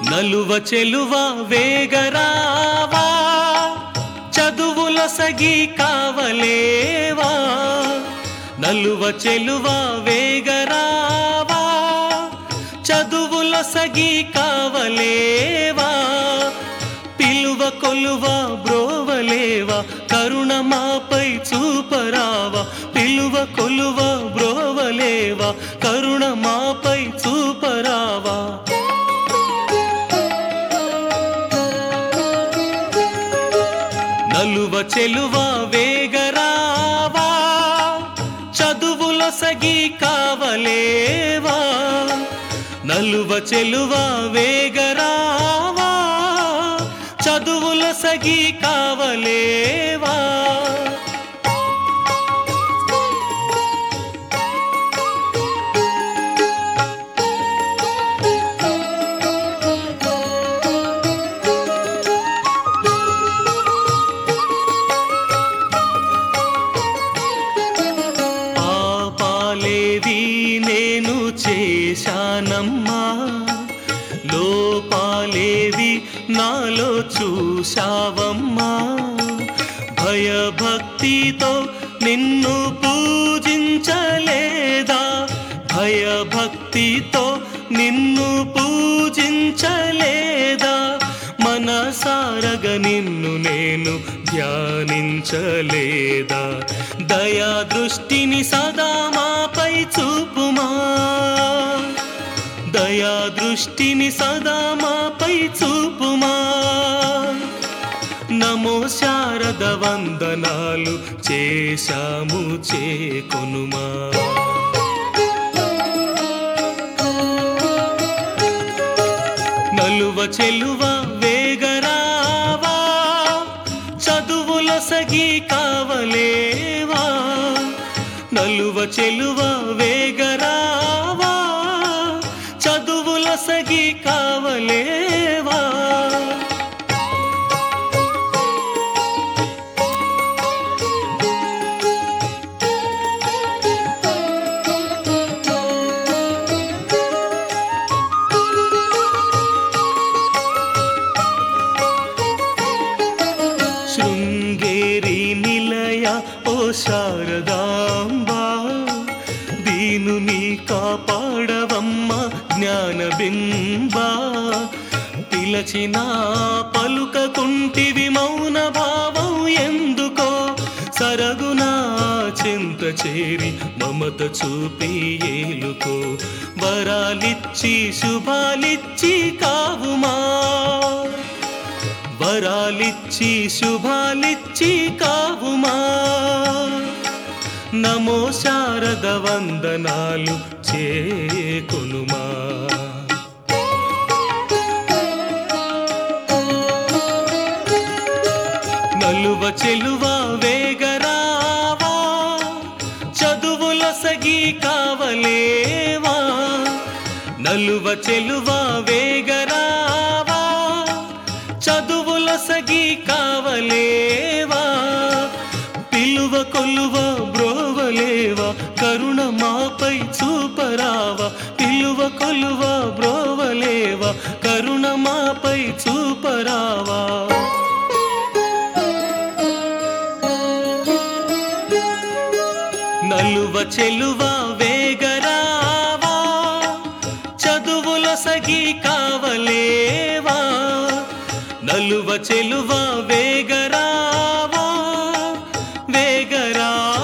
నలువ చెలువ వేగరావా చదువుల సగి కావలేవా నలువ చెలువ వేగరావా చదువుల సగి కావలేవా పిలువ కొలువ బ్రోవలేవా కరుణ మాపై చూపరావా పిలువ కొలువ బ్రోవలేవా కరుణ మాపై చూపరావా నలువ చెలువ వేగరావా చదువుల సగి కావలేవా నలువ చెలువ వేగరావా చదువుల సగి కావలేవా నేను చేశానమ్మా లోపాలేవి నాలో చూశావమ్మా భయభక్తితో నిన్ను పూజించలేదా భయభక్తితో నిన్ను పూజించలేదా మనసారగా నిన్ను నేను ధ్యానించలేదా దయా దృష్టిని సదా మాపై చూపుమా దయా దృష్టిని సదా మాపై చూపుమా నమో శారద వందనాలు చేశాము చేకొనుమా నలువ చెలువ వేగరావా చదువుల సగి కావలేవా నలువ చెలువ వేగరావా చదువుల సగి కావలేవా శృంగేరి నిలయ ఓ శారదాంబా దీనుని కాపాడవమ్మ జ్ఞానబింబా పిలచిన పలుకకుంటివి మౌన భావం ఎందుకో సరగునా చింత చేరి మమత చూపి ఏలుకో వరాలిచ్చి శుభాలిచ్చి కావుమా వరాలిచ్చి శుభాలిచ్చి కావుమా నమో శారద వందనాలు చేకొనుమా నలువ చెలువ వేగరావా చదువుల సగి కావలేవా నలువ చెలువ వేగరావా చదువుల సగి కావలేవా పిలువ కొలువ బ్రోవలేవా కరుణ మాపై చూపరావా పిలువ కొలువ బ్రోవలేవా కరుణ మాపై చూపరావా నలువ చెలువ వేగరావా చదువుల సగి కావలేవా నలువ చెలువ వేగరావా వేగరా